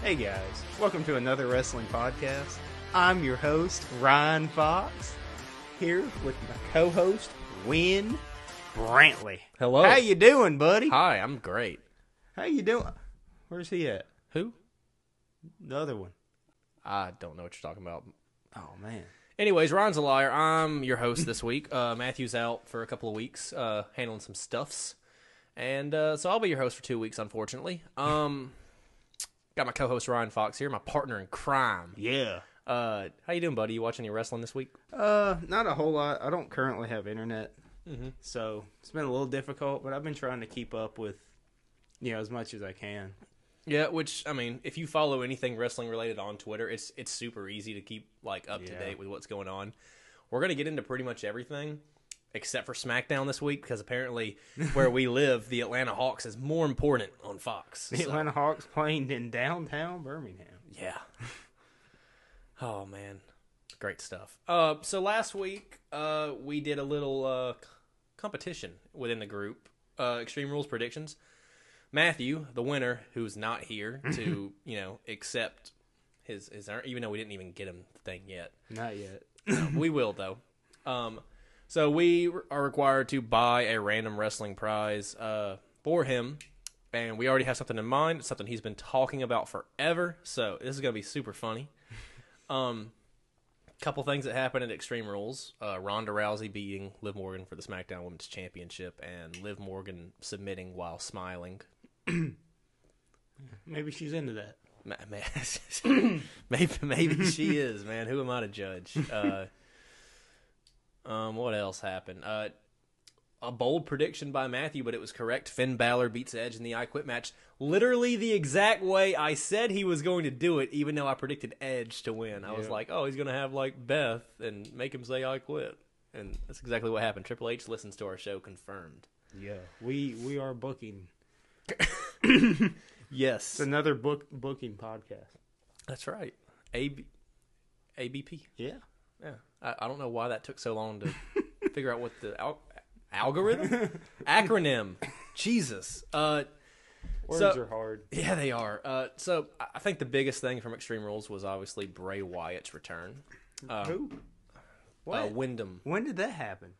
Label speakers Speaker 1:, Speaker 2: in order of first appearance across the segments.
Speaker 1: Hey guys, welcome to another wrestling podcast. I'm your host, Ryan Fox, here with my co-host, Wynn Brantley.
Speaker 2: Hello.
Speaker 1: How you doing, buddy?
Speaker 2: Hi, I'm great.
Speaker 1: How you doing? Where's he at?
Speaker 2: Who?
Speaker 1: The other one.
Speaker 2: I don't know what you're talking about.
Speaker 1: Oh, man.
Speaker 2: Anyways, Ron's a liar. I'm your host this week. Matthew's out for a couple of weeks, handling some stuffs. And so I'll be your host for 2 weeks, unfortunately. Got my co-host Ryan Fox here, my partner in crime.
Speaker 1: Yeah.
Speaker 2: How you doing, buddy? You watching any wrestling this week?
Speaker 1: Not a whole lot. I don't currently have internet,
Speaker 2: Mm-hmm.
Speaker 1: so it's been a little difficult, but I've been trying to keep up with, as much as I can.
Speaker 2: Yeah, which, I mean, if you follow anything wrestling related on Twitter, it's super easy to keep, up to date with what's going on. We're going to get into pretty much everything, except for SmackDown this week, because apparently where we live, the Atlanta Hawks is more important on Fox.
Speaker 1: The Atlanta Hawks playing in downtown Birmingham.
Speaker 2: Yeah. Oh, man. Great stuff. So last week, we did a little competition within the group, Extreme Rules predictions. Matthew, the winner, who's not here to, accept his even though we didn't even get him the thing yet.
Speaker 1: Not yet.
Speaker 2: We will, though. So we are required to buy a random wrestling prize for him, and we already have something in mind. It's something he's been talking about forever, so this is going to be super funny. Couple things that happened at Extreme Rules. Ronda Rousey beating Liv Morgan for the SmackDown Women's Championship, and Liv Morgan submitting while smiling.
Speaker 1: Maybe she's into that.
Speaker 2: Maybe she is, man. Who am I to judge? What else happened? A bold prediction by Matthew, but it was correct. Finn Balor beats Edge in the I Quit match. Literally the exact way I said he was going to do it, even though I predicted Edge to win. I was like, oh, he's going to have, Beth and make him say I quit. And that's exactly what happened. Triple H listens to our show, confirmed.
Speaker 1: Yeah, we are booking.
Speaker 2: Yes.
Speaker 1: It's another booking podcast.
Speaker 2: That's right. ABP.
Speaker 1: Yeah.
Speaker 2: Yeah. I don't know why that took so long to figure out what the algorithm? Acronym. Jesus.
Speaker 1: Words are hard.
Speaker 2: Yeah, they are. So I think the biggest thing from Extreme Rules was obviously Bray Wyatt's return.
Speaker 1: Who? What?
Speaker 2: Wyndham.
Speaker 1: When did that happen?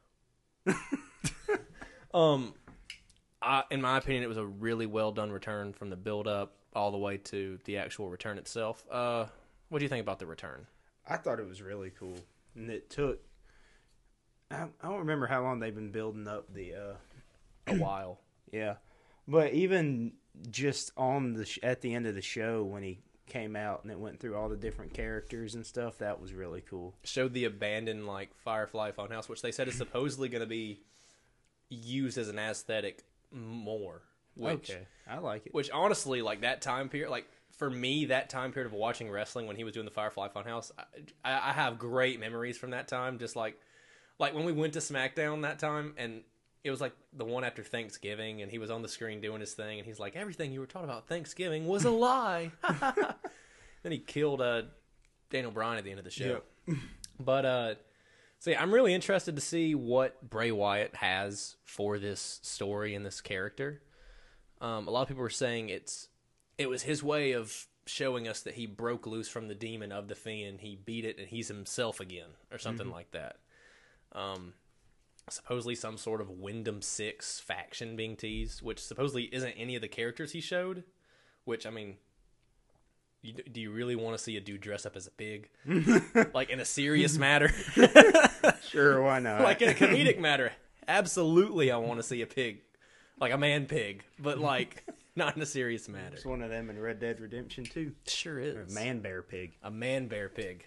Speaker 2: In my opinion, it was a really well done return from the build up all the way to the actual return itself. What do you think about the return?
Speaker 1: I thought it was really cool, and it took. I don't remember how long they've been building up the.
Speaker 2: A while.
Speaker 1: Yeah, but even just on at the end of the show when he came out and it went through all the different characters and stuff, that was really cool.
Speaker 2: Showed the abandoned Firefly Funhouse, which they said is supposedly going to be used as an aesthetic more.
Speaker 1: Okay, I like it.
Speaker 2: Which honestly, that time period, for me, that time period of watching wrestling when he was doing the Firefly Funhouse, I have great memories from that time. Just like when we went to SmackDown that time, and it was the one after Thanksgiving, and he was on the screen doing his thing, and he's like, everything you were taught about Thanksgiving was a lie. Then he killed Daniel Bryan at the end of the show. Yep. But so yeah, I'm really interested to see what Bray Wyatt has for this story and this character. A lot of people were saying it was his way of showing us that he broke loose from the demon of the Fiend. He beat it, and he's himself again, or something like that. Supposedly some sort of Wyndham 6 faction being teased, which supposedly isn't any of the characters he showed. Which, I mean, do you really want to see a dude dress up as a pig? In a serious matter?
Speaker 1: Sure, why not?
Speaker 2: In a comedic matter, absolutely I want to see a pig. A man pig, but not in a serious matter.
Speaker 1: It's one of them in Red Dead Redemption 2.
Speaker 2: Sure is.
Speaker 1: Or a man bear pig.
Speaker 2: A man bear pig.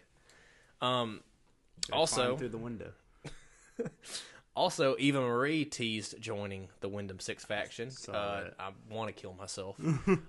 Speaker 2: Also
Speaker 1: through the window.
Speaker 2: Also, Eva Marie teased joining the Wyndham 6 faction. I want to kill myself.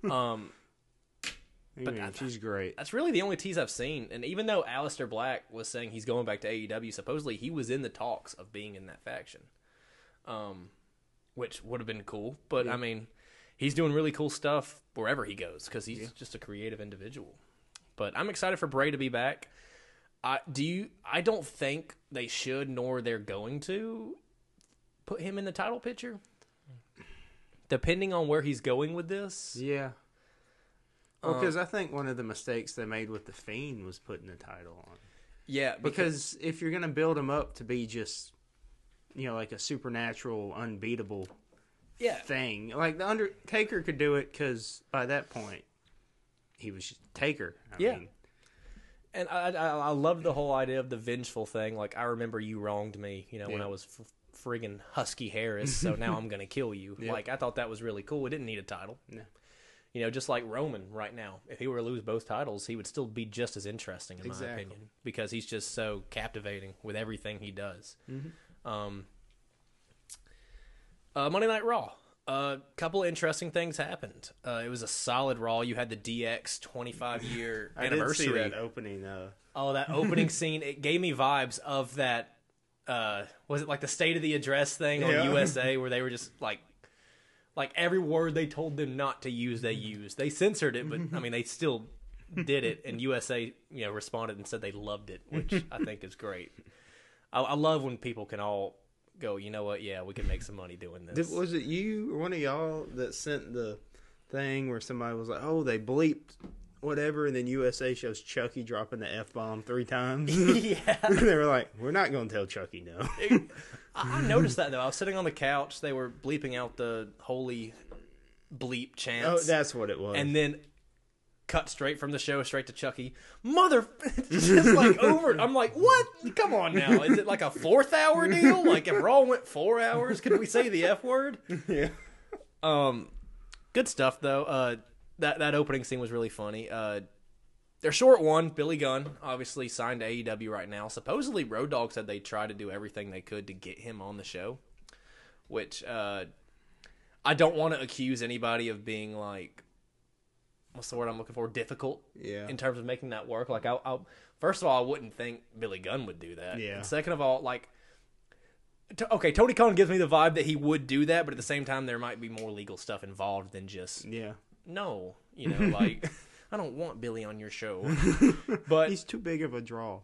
Speaker 1: But she's great.
Speaker 2: That's really the only tease I've seen. And even though Aleister Black was saying he's going back to AEW, supposedly he was in the talks of being in that faction. Which would have been cool. But, yeah. I mean, he's doing really cool stuff wherever he goes because he's just a creative individual. But I'm excited for Bray to be back. I don't think they should, nor they're going to, put him in the title picture. Depending on where he's going with this.
Speaker 1: Yeah. Well, because I think one of the mistakes they made with the Fiend was putting the title on.
Speaker 2: Yeah,
Speaker 1: Because if you're gonna build him up to be just, like a supernatural, unbeatable thing, like the Undertaker could do it, because by that point he was just Taker. I mean,
Speaker 2: and I love the whole idea of the vengeful thing. Like, I remember you wronged me, when I was friggin' Husky Harris, so now I'm gonna kill you.
Speaker 1: Yeah.
Speaker 2: Like, I thought that was really cool. It didn't need a title.
Speaker 1: No.
Speaker 2: Just like Roman right now. If he were to lose both titles, he would still be just as interesting, in my opinion, because he's just so captivating with everything he does.
Speaker 1: Mm-hmm.
Speaker 2: Monday Night Raw. A couple of interesting things happened. It was a solid Raw. You had the DX 25-year anniversary.
Speaker 1: I did see that opening.
Speaker 2: That opening scene. It gave me vibes of that. Was it like the State of the Address thing on USA, where they were just like every word they told them not to use, they used. They censored it, but I mean, they still did it. And USA, responded and said they loved it, which I think is great. I love when people can all go, you know what? Yeah, we can make some money doing this.
Speaker 1: Was it you or one of y'all that sent the thing where somebody was like, "Oh, they bleeped whatever," and then USA shows Chucky dropping the F-bomb 3 times?
Speaker 2: Yeah.
Speaker 1: They were like, "We're not going to tell Chucky no."
Speaker 2: I noticed that, though. I was sitting on the couch. They were bleeping out the holy bleep chants.
Speaker 1: Oh, that's what it was.
Speaker 2: And then cut straight from the show, straight to Chucky. Just like over. I'm like, what? Come on now. Is it like a 4th hour deal? Like, if Raw went 4 hours, could we say the F word?
Speaker 1: Yeah.
Speaker 2: Good stuff, though. That opening scene was really funny. Their short one, Billy Gunn, obviously signed to AEW right now. Supposedly, Road Dogg said they tried to do everything they could to get him on the show, which I don't want to accuse anybody of being like, what's the word I'm looking for? Difficult.
Speaker 1: Yeah.
Speaker 2: In terms of making that work. Like, first of all, I wouldn't think Billy Gunn would do that.
Speaker 1: Yeah.
Speaker 2: And second of all, like, okay, Tony Khan gives me the vibe that he would do that, but at the same time, there might be more legal stuff involved than just no, like. I don't want Billy on your show. But
Speaker 1: he's too big of a draw.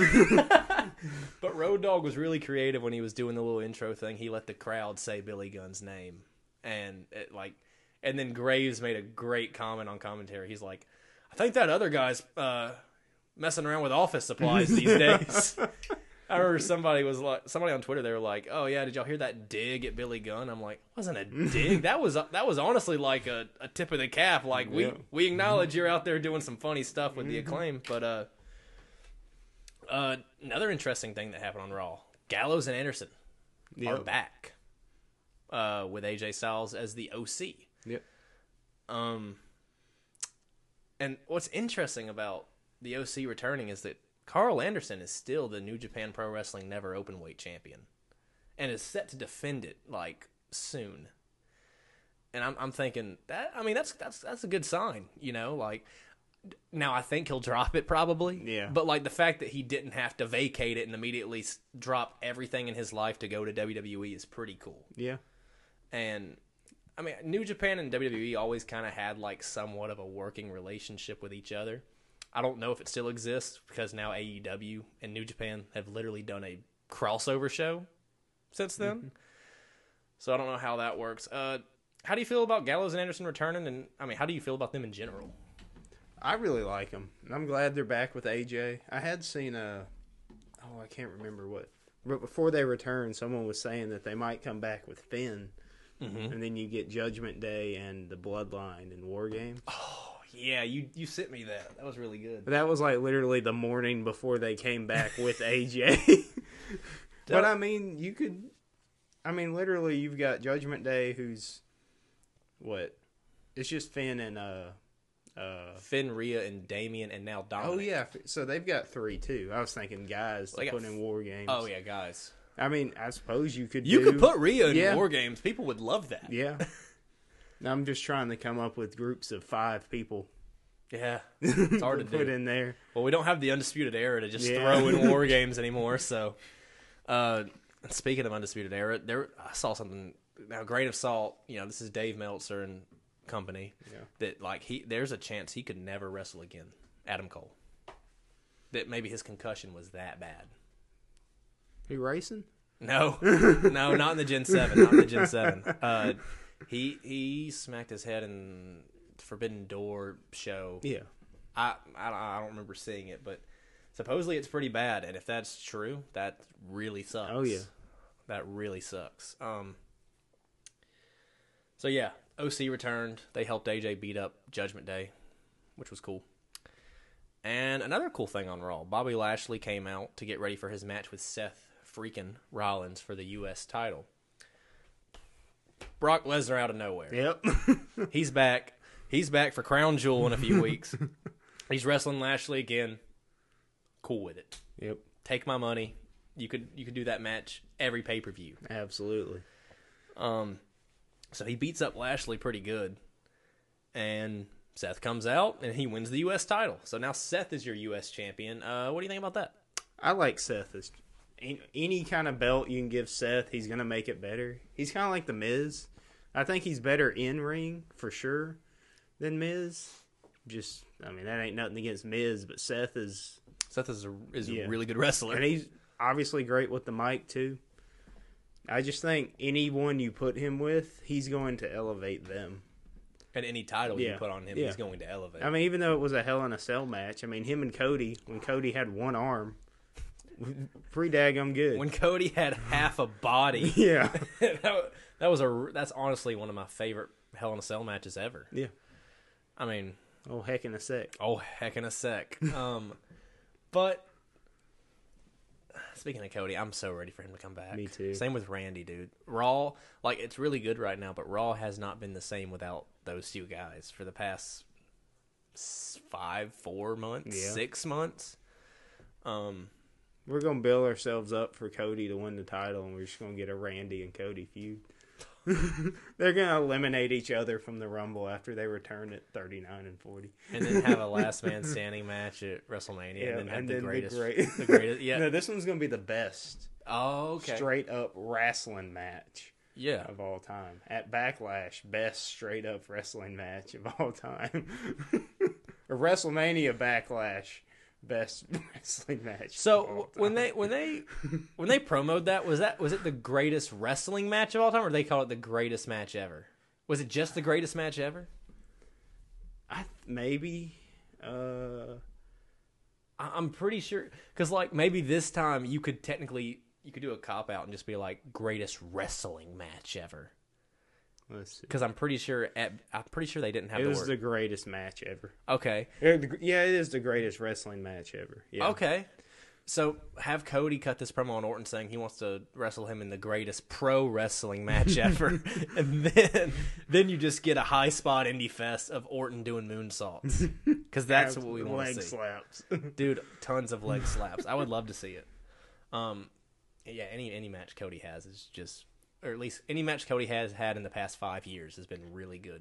Speaker 2: But Road Dogg was really creative when he was doing the little intro thing. He let the crowd say Billy Gunn's name. And then Graves made a great comment on commentary. He's like, I think that other guy's messing around with office supplies these days. I remember somebody on Twitter, they were like, "Oh yeah, did y'all hear that dig at Billy Gunn?" I'm like, it wasn't a dig. That was honestly like a tip of the cap. Like, we acknowledge you're out there doing some funny stuff with the Acclaim. But another interesting thing that happened on Raw: Gallows and Anderson are back with AJ Styles as the OC.
Speaker 1: Yep.
Speaker 2: And what's interesting about the OC returning is that Carl Anderson is still the New Japan Pro Wrestling Never Openweight champion, and is set to defend it like soon. And I'm thinking that, I mean, that's a good sign, Like, now I think he'll drop it probably,
Speaker 1: yeah.
Speaker 2: But like the fact that he didn't have to vacate it and immediately drop everything in his life to go to WWE is pretty cool.
Speaker 1: Yeah.
Speaker 2: And I mean, New Japan and WWE always kind of had like somewhat of a working relationship with each other. I don't know if it still exists because now AEW and New Japan have literally done a crossover show since then. Mm-hmm. So I don't know how that works. How do you feel about Gallows and Anderson returning? And I mean, how do you feel about them in general?
Speaker 1: I really like them. I'm glad they're back with AJ. I had seen I can't remember what. But before they returned, someone was saying that they might come back with Finn. Mm-hmm. And then you get Judgment Day and the Bloodline and War Games.
Speaker 2: Oh. Yeah, you sent me that. That was really good.
Speaker 1: That was like literally the morning before they came back with AJ. But I mean, literally you've got Judgment Day, who's what? It's just Finn and
Speaker 2: Finn, Rhea, and Damian, and now Dominic.
Speaker 1: Oh yeah, so they've got 3 too. I was thinking guys to put in War Games.
Speaker 2: Oh yeah, guys.
Speaker 1: I mean, I suppose you could
Speaker 2: put Rhea in War Games. People would love that.
Speaker 1: Yeah. I'm just trying to come up with groups of 5 people.
Speaker 2: Yeah, it's hard to
Speaker 1: put in there.
Speaker 2: Well, we don't have the Undisputed Era to just throw in War Games anymore. So, speaking of Undisputed Era, I saw something. Now, grain of salt. This is Dave Meltzer and company. Yeah. That like there's a chance he could never wrestle again. Adam Cole. That maybe his concussion was that bad.
Speaker 1: He racing?
Speaker 2: No, not in the Gen 7. Not in the Gen 7. He smacked his head and Forbidden Door show.
Speaker 1: Yeah.
Speaker 2: I don't remember seeing it, but supposedly it's pretty bad. And if that's true, that really sucks.
Speaker 1: Oh yeah.
Speaker 2: That really sucks. So yeah, OC returned. They helped AJ beat up Judgment Day, which was cool. And another cool thing on Raw, Bobby Lashley came out to get ready for his match with Seth freaking Rollins for the U.S. title. Brock Lesnar out of nowhere.
Speaker 1: Yep.
Speaker 2: He's back. He's back for Crown Jewel in a few weeks. He's wrestling Lashley again. Cool with it.
Speaker 1: Yep.
Speaker 2: Take my money. You could do that match every pay-per-view.
Speaker 1: Absolutely.
Speaker 2: So he beats up Lashley pretty good. And Seth comes out and he wins the U.S. title. So now Seth is your U.S. champion. What do you think about that?
Speaker 1: I like Seth. As any kind of belt you can give Seth, he's going to make it better. He's kind of like The Miz. I think he's better in ring for sure than Miz. That ain't nothing against Miz, but Seth is
Speaker 2: a really good wrestler.
Speaker 1: And he's obviously great with the mic too. I just think anyone you put him with, he's going to elevate them.
Speaker 2: And any title you put on him, he's going to elevate.
Speaker 1: I mean, even though it was a Hell in a Cell match, I mean, him and Cody, when Cody had one arm, pretty daggum good.
Speaker 2: When Cody had half a body.
Speaker 1: Yeah.
Speaker 2: That's honestly one of my favorite Hell in a Cell matches ever.
Speaker 1: Yeah.
Speaker 2: I mean,
Speaker 1: oh heck in a sec.
Speaker 2: But speaking of Cody, I'm so ready for him to come back.
Speaker 1: Me too.
Speaker 2: Same with Randy, dude. Raw, it's really good right now, but Raw has not been the same without those two guys for the past 4 months, 6 months.
Speaker 1: We're going to build ourselves up for Cody to win the title, and we're just going to get a Randy and Cody feud. They're going to eliminate each other from the Rumble after they return at 39 and 40.
Speaker 2: And then have a last man standing match at WrestleMania.
Speaker 1: Yeah,
Speaker 2: and then have the greatest.
Speaker 1: the greatest.
Speaker 2: Yeah.
Speaker 1: No, this one's going to be the best.
Speaker 2: Oh, okay.
Speaker 1: Straight up wrestling match.
Speaker 2: Yeah.
Speaker 1: Of all time. At Backlash, best straight up wrestling match of all time. Or WrestleMania Backlash, best wrestling match.
Speaker 2: So when they promoted that, was it the greatest wrestling match of all time, or they call it the greatest match ever? Was it just the greatest match ever?
Speaker 1: Maybe.
Speaker 2: I'm pretty sure, because maybe this time you could do a cop out and just be like greatest wrestling match ever.
Speaker 1: Let's see.
Speaker 2: Because I'm pretty sure they didn't have
Speaker 1: it
Speaker 2: the
Speaker 1: was
Speaker 2: word.
Speaker 1: the greatest match ever.
Speaker 2: Okay.
Speaker 1: Yeah, it is the greatest wrestling match ever. Yeah.
Speaker 2: Okay. So have Cody cut this promo on Orton saying he wants to wrestle him in the greatest pro wrestling match ever, and then you just get a high spot indie fest of Orton doing moonsaults, because that's what we want to see.
Speaker 1: Leg slaps,
Speaker 2: dude. Tons of leg slaps. I would love to see it. Yeah, any match Cody has is just, or at least any match Cody has had in the past 5 years has been really good.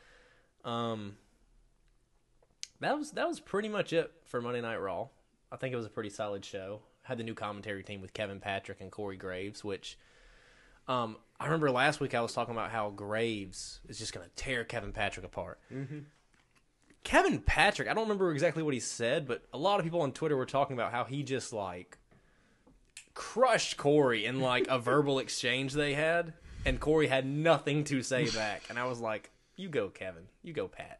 Speaker 2: That was pretty much it for Monday Night Raw. I think it was a pretty solid show. Had the new commentary team with Kevin Patrick and Corey Graves, which I remember last week I was talking about how Graves is just going to tear Kevin Patrick apart. Mm-hmm. Kevin Patrick, I don't remember exactly what he said, but a lot of people on Twitter were talking about how he just crushed Corey in a verbal exchange they had, and Corey had nothing to say back. And I was like, you go, Kevin. You go, Pat.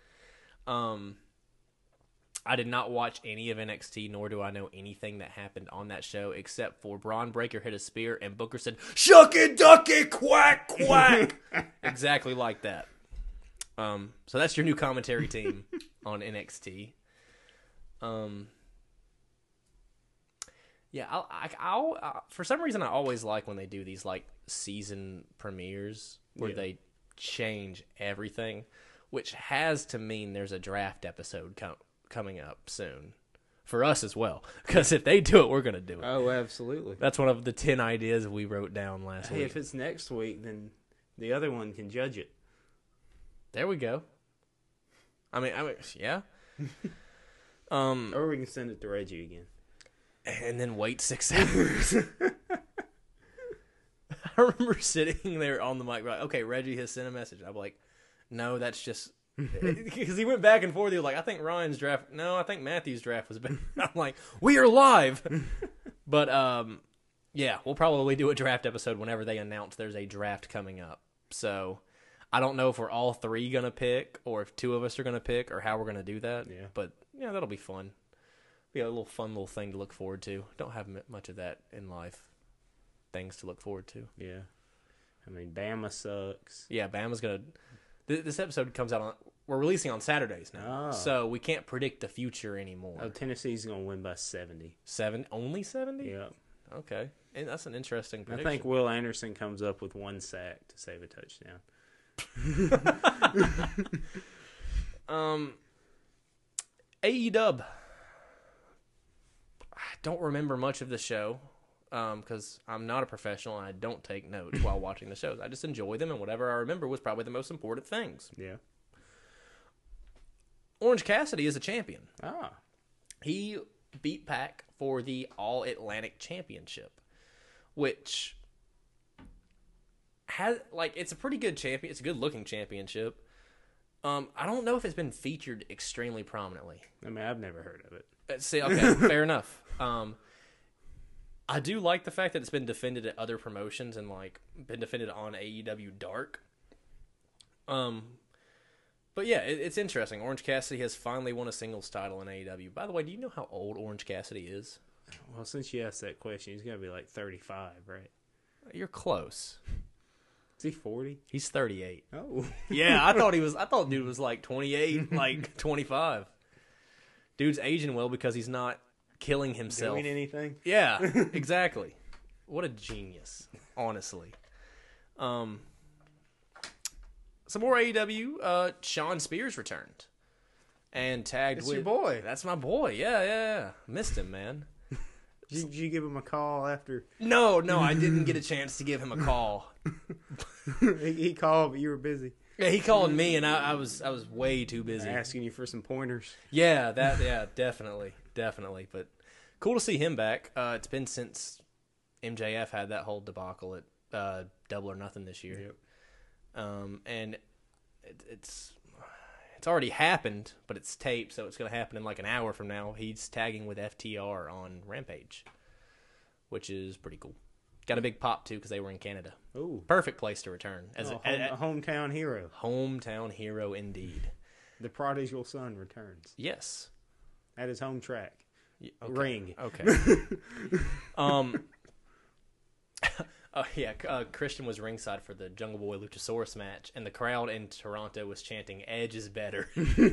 Speaker 2: I did not watch any of NXT, nor do I know anything that happened on that show, except for Braun Breaker hit a spear, and Booker said, "Shucky ducky quack quack," exactly like that. So that's your new commentary team on NXT. Yeah, I'll for some reason I always like when they do these season premieres where they change everything, which has to mean there's a draft episode coming up soon for us as well, because if they do it, we're gonna do it.
Speaker 1: Oh, absolutely.
Speaker 2: That's one of the 10 ideas we wrote down last week.
Speaker 1: If it's next week, then the other one can judge it.
Speaker 2: There we go. I mean, yeah.
Speaker 1: Or we can send it to Reggie again,
Speaker 2: and then wait 6 hours. I remember sitting there on the mic, like, okay, Reggie has sent a message. I'm like, no, that's just because he went back and forth. He was like, I think Ryan's draft. No, I think Matthew's draft was better. I'm like, we are live. But yeah, we'll probably do a draft episode whenever they announce there's a draft coming up. So I don't know if we're all three gonna pick, or if two of us are gonna pick, or how we're gonna do that.
Speaker 1: Yeah.
Speaker 2: But yeah, that'll be fun. Be a little fun little thing to look forward to. Don't have much of that in life. Things to look forward to.
Speaker 1: Yeah. I mean, Bama sucks.
Speaker 2: Yeah, Bama's gonna. This episode comes out on. We're releasing on Saturdays now, so we can't predict the future anymore.
Speaker 1: Oh, Tennessee's gonna win by 70.
Speaker 2: Only 70?
Speaker 1: Yeah.
Speaker 2: Okay, and that's an interesting prediction.
Speaker 1: I think Will Anderson comes up with one sack to save a touchdown.
Speaker 2: AEW. I don't remember much of the show because I'm not a professional and I don't take notes while watching the shows. I just enjoy them, and whatever I remember was probably the most important things.
Speaker 1: Yeah.
Speaker 2: Orange Cassidy is a champion.
Speaker 1: Ah.
Speaker 2: He beat Pac for the All-Atlantic Championship, which has it's a pretty good champion. It's a good-looking championship. I don't know if it's been featured extremely prominently.
Speaker 1: I mean, I've never heard of it.
Speaker 2: See, okay, fair enough. I do like the fact that it's been defended at other promotions and been defended on AEW Dark. But yeah, it's interesting. Orange Cassidy has finally won a singles title in AEW. By the way, do you know how old Orange Cassidy is?
Speaker 1: Well, since you asked that question, he's gonna be like 35, right?
Speaker 2: You're close.
Speaker 1: Is he 40?
Speaker 2: He's 38.
Speaker 1: Oh.
Speaker 2: Yeah, I thought dude was like 28, like 25. Dude's aging well because he's not killing himself.
Speaker 1: Doing anything?
Speaker 2: Yeah, exactly. What a genius, honestly. Some more AEW. Shawn Spears returned and tagged
Speaker 1: It's
Speaker 2: with
Speaker 1: your boy.
Speaker 2: That's my boy. Yeah. Missed him, man.
Speaker 1: Did you give him a call after?
Speaker 2: No, I didn't get a chance to give him a call.
Speaker 1: he called, but you were busy.
Speaker 2: Yeah, he called me, and I was way too busy
Speaker 1: Asking you for some pointers.
Speaker 2: Yeah, definitely. But cool to see him back. It's been since MJF had that whole debacle at Double or Nothing this year.
Speaker 1: Yep.
Speaker 2: And it's already happened, but it's taped, so it's going to happen in like an hour from now. He's tagging with FTR on Rampage, which is pretty cool. Got a big pop, too, because they were in Canada.
Speaker 1: Ooh.
Speaker 2: Perfect place to return. As
Speaker 1: a hometown hero.
Speaker 2: Hometown hero, indeed.
Speaker 1: The prodigal son returns.
Speaker 2: Yes.
Speaker 1: At his home track.
Speaker 2: Okay.
Speaker 1: Ring.
Speaker 2: Okay. Christian was ringside for the Jungle Boy Luchasaurus match, and the crowd in Toronto was chanting, "Edge is better."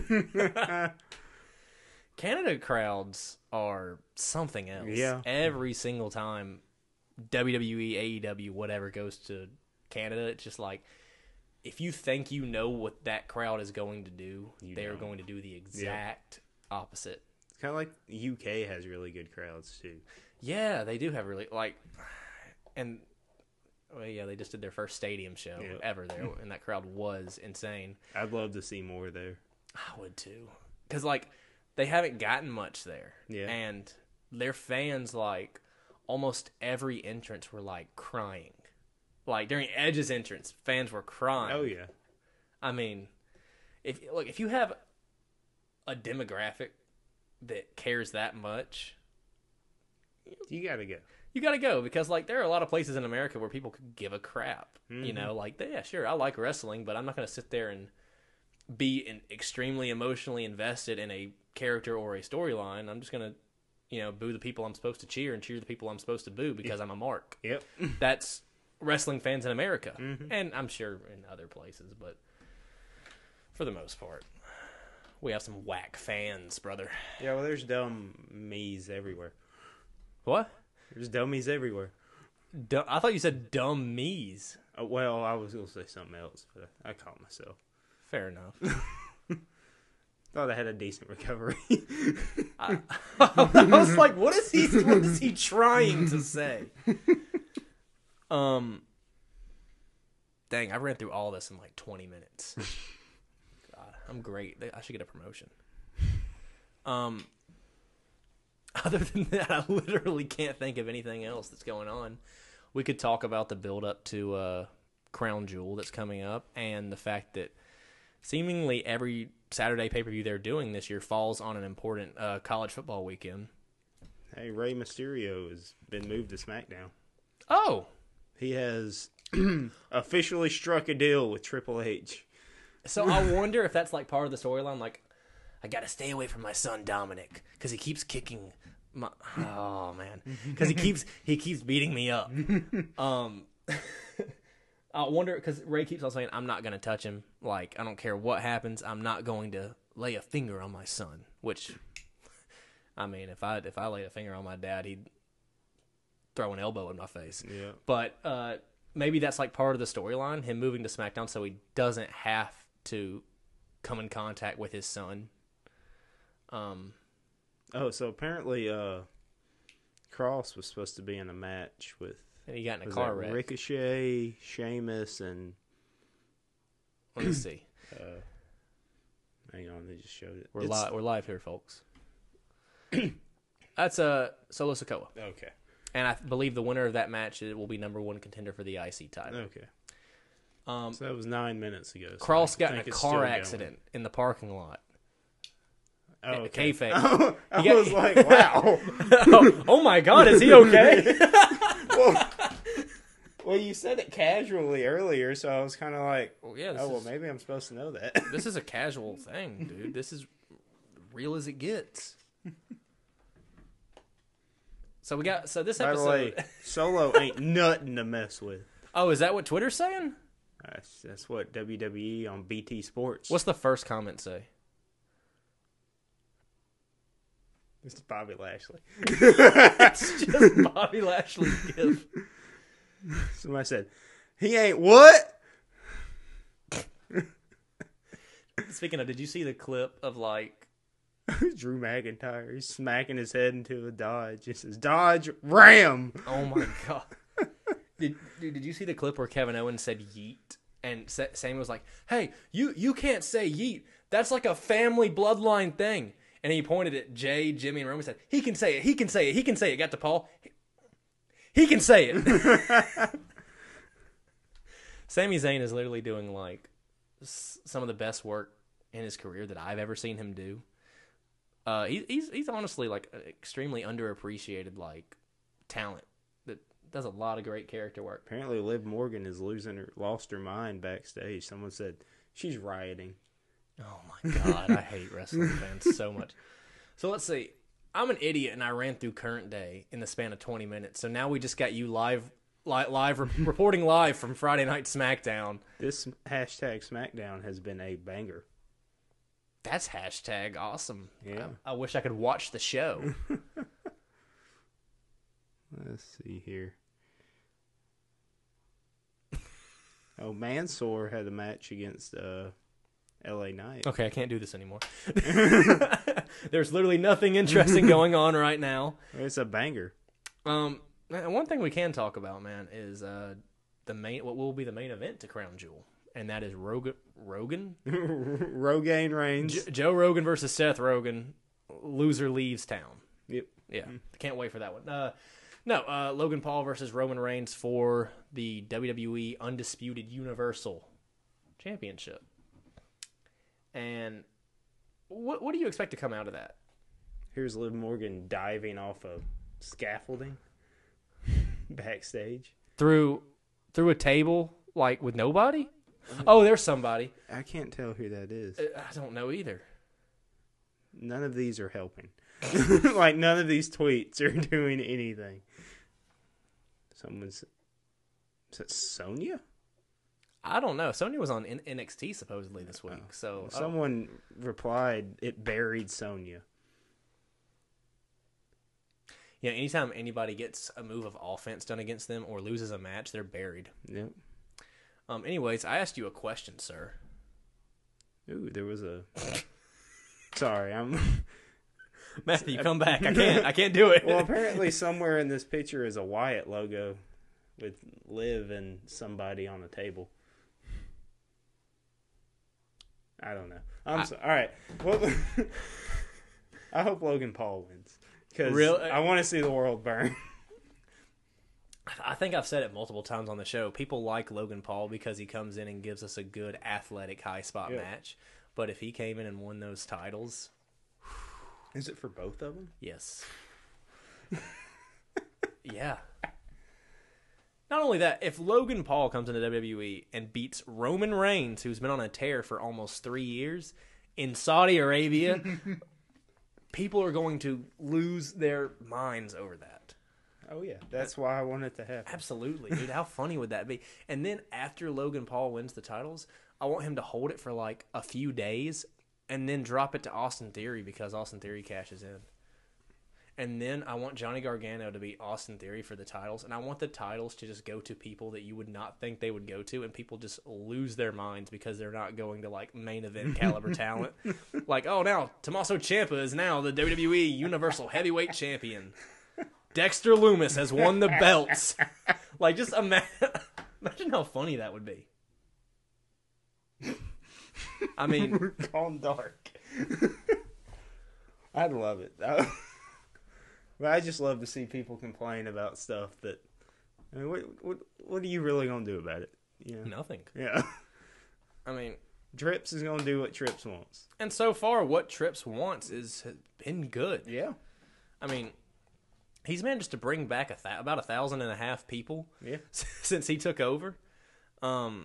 Speaker 2: Canada crowds are something else.
Speaker 1: Yeah.
Speaker 2: Every single time WWE, AEW, whatever goes to Canada, it's just like, if you think you know what that crowd is going to do, they're going to do the exact opposite.
Speaker 1: It's kind of like the UK has really good crowds, too.
Speaker 2: Yeah, they do have really, and... Well, yeah, they just did their first stadium show ever there, and that crowd was insane.
Speaker 1: I'd love to see more there.
Speaker 2: I would too, because they haven't gotten much there, and their fans almost every entrance were crying. During Edge's entrance, fans were crying.
Speaker 1: Oh yeah,
Speaker 2: I mean, if you have a demographic that cares that much,
Speaker 1: you gotta go.
Speaker 2: You got to go because, there are a lot of places in America where people could give a crap. Mm-hmm. You know, yeah, sure, I like wrestling, but I'm not going to sit there and be extremely emotionally invested in a character or a storyline. I'm just going to, boo the people I'm supposed to cheer and cheer the people I'm supposed to boo because I'm a mark.
Speaker 1: Yep.
Speaker 2: That's wrestling fans in America. Mm-hmm. And I'm sure in other places, but for the most part, we have some whack fans, brother.
Speaker 1: Yeah, well, there's dumb me's everywhere.
Speaker 2: What?
Speaker 1: There's dummies everywhere.
Speaker 2: I thought you said dumb me's.
Speaker 1: Well, I was going to say something else, but I caught myself.
Speaker 2: Fair enough.
Speaker 1: Thought I had a decent recovery.
Speaker 2: I was like, what is he trying to say? Dang, I ran through all this in 20 minutes. God, I'm great. I should get a promotion. Other than that, I literally can't think of anything else that's going on. We could talk about the build-up to Crown Jewel that's coming up and the fact that seemingly every Saturday pay-per-view they're doing this year falls on an important college football weekend.
Speaker 1: Hey, Rey Mysterio has been moved to SmackDown.
Speaker 2: Oh!
Speaker 1: He has Officially struck a deal with Triple H.
Speaker 2: So I wonder if that's like part of the storyline. Like, I gotta stay away from my son Dominic because he keeps kicking my. Oh man, because he keeps beating me up. I wonder because Ray keeps on saying I'm not gonna touch him. Like I don't care what happens, I'm not going to lay a finger on my son. Which, I mean, if I laid a finger on my dad, he'd throw an elbow in my face.
Speaker 1: Yeah.
Speaker 2: But maybe that's like part of the storyline, him moving to SmackDown so he doesn't have to come in contact with his son.
Speaker 1: Oh, so apparently Cross was supposed to be in a match with
Speaker 2: And he got in a car wreck.
Speaker 1: Ricochet, Sheamus, and
Speaker 2: Let me see.
Speaker 1: hang on, they just showed it.
Speaker 2: We're live here, folks. That's Solo Sikoa.
Speaker 1: Okay.
Speaker 2: And I believe the winner of that match will be number one contender for the IC title.
Speaker 1: Okay. So that was 9 minutes ago. So
Speaker 2: Cross
Speaker 1: I
Speaker 2: got in a
Speaker 1: think it's
Speaker 2: car
Speaker 1: still
Speaker 2: accident in the parking lot.
Speaker 1: going. Oh, okay.
Speaker 2: Kayfabe.
Speaker 1: I was like, wow.
Speaker 2: oh my God, is he okay?
Speaker 1: Well, you said it casually earlier, so I was kind of like,
Speaker 2: Well, yeah.
Speaker 1: maybe I'm supposed to know that.
Speaker 2: This is a casual thing, dude. This is real as it gets. So this
Speaker 1: By the
Speaker 2: episode.
Speaker 1: way, Solo ain't nothing to mess with.
Speaker 2: Oh, is that what Twitter's saying?
Speaker 1: That's what WWE on BT Sports.
Speaker 2: What's the first comment say?
Speaker 1: It's Bobby Lashley.
Speaker 2: It's just Bobby Lashley's gift.
Speaker 1: Somebody said, he ain't what?
Speaker 2: Speaking of, did you see the clip of like
Speaker 1: Drew McIntyre. He's smacking his head into a Dodge. It says, Dodge Ram.
Speaker 2: Oh my God. Did you see the clip where Kevin Owens said yeet? And Sammy was like, hey, you can't say yeet. That's like a family bloodline thing. And he pointed at Jay, Jimmy, and Roman and said, he can say it. He can say it. He can say it. Got to Paul. He can say it. Sami Zayn is literally doing like some of the best work in his career that I've ever seen him do. He's honestly like extremely underappreciated like talent that does a lot of great character work.
Speaker 1: Apparently Liv Morgan is lost her mind backstage. Someone said she's rioting.
Speaker 2: Oh my God, I hate wrestling fans so much. So let's see. I'm an idiot and I ran through current day in the span of 20 minutes. So now we just got you reporting live from Friday Night SmackDown.
Speaker 1: This hashtag SmackDown has been a banger.
Speaker 2: That's hashtag awesome.
Speaker 1: Yeah.
Speaker 2: I wish I could watch the show.
Speaker 1: Let's see here. Oh, Mansoor had a match against LA Knight.
Speaker 2: Okay, I can't do this anymore. There's literally nothing interesting going on right now.
Speaker 1: It's a banger.
Speaker 2: One thing we can talk about, man, is what will be the main event to Crown Jewel, and that is Rogan.
Speaker 1: Rogaine Reigns.
Speaker 2: Joe Rogan versus Seth Rogen. Loser leaves town.
Speaker 1: Yep.
Speaker 2: Yeah, can't wait for that one. Logan Paul versus Roman Reigns for the WWE Undisputed Universal Championship. And what do you expect to come out of that?
Speaker 1: Here's Liv Morgan diving off of scaffolding backstage.
Speaker 2: Through a table, like with nobody? Oh, there's somebody.
Speaker 1: I can't tell who that is.
Speaker 2: I don't know either.
Speaker 1: None of these are helping. Like, none of these tweets are doing anything. Is that Sonya?
Speaker 2: I don't know. Sonya was on NXT supposedly this week. So
Speaker 1: someone replied, it buried Sonya.
Speaker 2: Yeah, anytime anybody gets a move of offense done against them or loses a match, they're buried.
Speaker 1: Yep.
Speaker 2: Anyways, I asked you a question, sir.
Speaker 1: Ooh, there was a... Sorry, I'm...
Speaker 2: Matthew, come back. I can't do it.
Speaker 1: Well, apparently somewhere in this picture is a Wyatt logo with Liv and somebody on the table. I don't know. All right. Well, I hope Logan Paul wins. Because I want to see the world burn.
Speaker 2: I think I've said it multiple times on the show. People like Logan Paul because he comes in and gives us a good athletic high spot match. But if he came in and won those titles...
Speaker 1: Is it for both of them?
Speaker 2: Yes. Yeah. Not only that, if Logan Paul comes into WWE and beats Roman Reigns, who's been on a tear for almost 3 years, in Saudi Arabia, people are going to lose their minds over that.
Speaker 1: Oh, yeah. That's why I want it to happen.
Speaker 2: Absolutely, dude. How funny would that be? And then after Logan Paul wins the titles, I want him to hold it for like a few days and then drop it to Austin Theory because Austin Theory cashes in. And then I want Johnny Gargano to beat Austin Theory for the titles. And I want the titles to just go to people that you would not think they would go to. And people just lose their minds because they're not going to, like, main event caliber talent. Like, oh, now Tommaso Ciampa is now the WWE Universal Heavyweight Champion. Dexter Lumis has won the belts. Like, just imagine how funny that would be. I mean...
Speaker 1: We're gone dark. I'd love it. But I just love to see people complain about stuff that... I mean, what are you really going to do about it? You know?
Speaker 2: Nothing.
Speaker 1: Yeah.
Speaker 2: I mean...
Speaker 1: Trips is going to do what Trips wants.
Speaker 2: And so far, what Trips wants has been good.
Speaker 1: Yeah.
Speaker 2: I mean... He's managed to bring back about 1,500 people since he took over. I mean,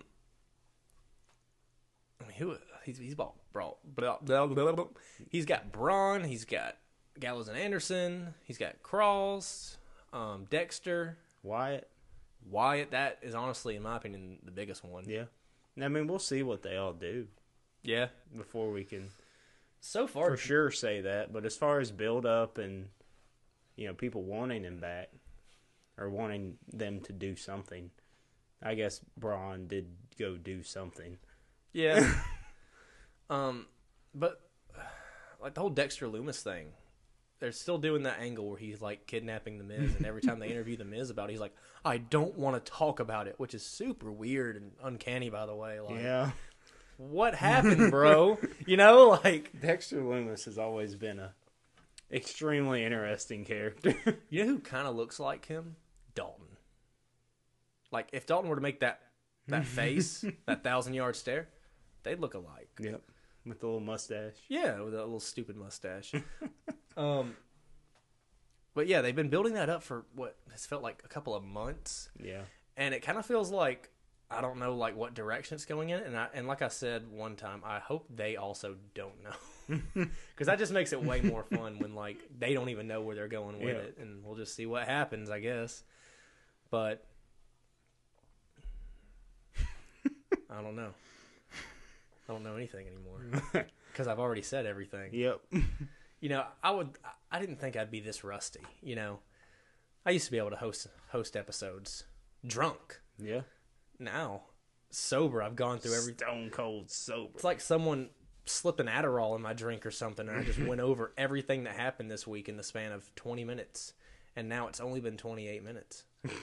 Speaker 2: he's brought he's got Braun, he's got Gallows and Anderson, he's got Cross, Dexter,
Speaker 1: Wyatt.
Speaker 2: That is honestly, in my opinion, the biggest one.
Speaker 1: Yeah. I mean, we'll see what they all do.
Speaker 2: Yeah.
Speaker 1: Before we can
Speaker 2: so far
Speaker 1: for sure say that. But as far as build up and people wanting him back or wanting them to do something, I guess Braun did go do something.
Speaker 2: Yeah. But like the whole Dexter Lumis thing, they're still doing that angle where he's like kidnapping the Miz, and every time they interview the Miz about it, he's like, I don't want to talk about it, which is super weird and uncanny, by the way. Like,
Speaker 1: yeah.
Speaker 2: What happened, bro? Like
Speaker 1: Dexter Lumis has always been a extremely interesting character.
Speaker 2: You know who kind of looks like him? Dalton. Like, if Dalton were to make that face, that 1,000-yard stare, they'd look alike.
Speaker 1: Yep. With the little mustache.
Speaker 2: Yeah, with a little stupid mustache. But yeah, they've been building that up for what has felt like a couple of months.
Speaker 1: Yeah.
Speaker 2: And it kind of feels like, I don't know, like, what direction it's going in. And like I said one time, I hope they also don't know. Because that just makes it way more fun when, like, they don't even know where they're going with it. And we'll just see what happens, I guess. But I don't know. I don't know anything anymore. Because I've already said everything.
Speaker 1: Yep.
Speaker 2: I didn't think I'd be this rusty, I used to be able to host episodes drunk.
Speaker 1: Yeah.
Speaker 2: Now, sober, I've gone through every...
Speaker 1: Stone cold sober.
Speaker 2: It's like someone slipped an Adderall in my drink or something, and I just went over everything that happened this week in the span of 20 minutes. And now it's only been 28 minutes.